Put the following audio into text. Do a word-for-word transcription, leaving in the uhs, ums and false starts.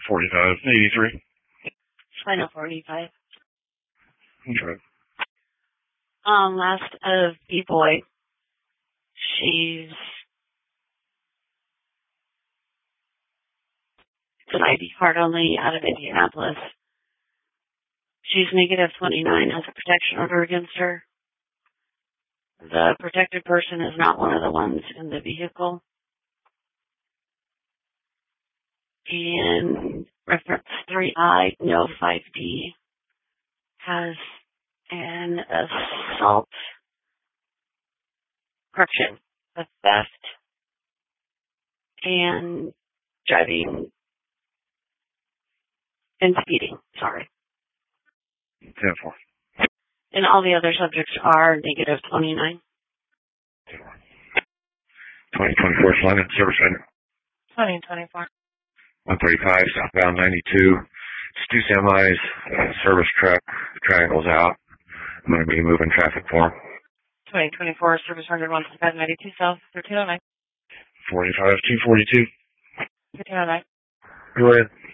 forty-five eighty-three. Final forty-five. Okay. Um, last of B-Boy. She's an I D card only out of Indianapolis. She's negative twenty-nine, has a protection order against her. The protected person is not one of the ones in the vehicle. And reference three I no five D has an assault, correction, a theft, and driving and speeding, sorry. ten four. And all the other subjects are negative twenty-nine. twenty twenty-four London service center. twenty twenty-four. one thirty-five southbound ninety-two. It's two semis, uh, service truck, triangles out. I'm going to be moving traffic for them. twenty twenty-four service hundred one five ninety-two south, thirteen oh nine. forty-five two forty-two. thirteen oh nine. Go ahead.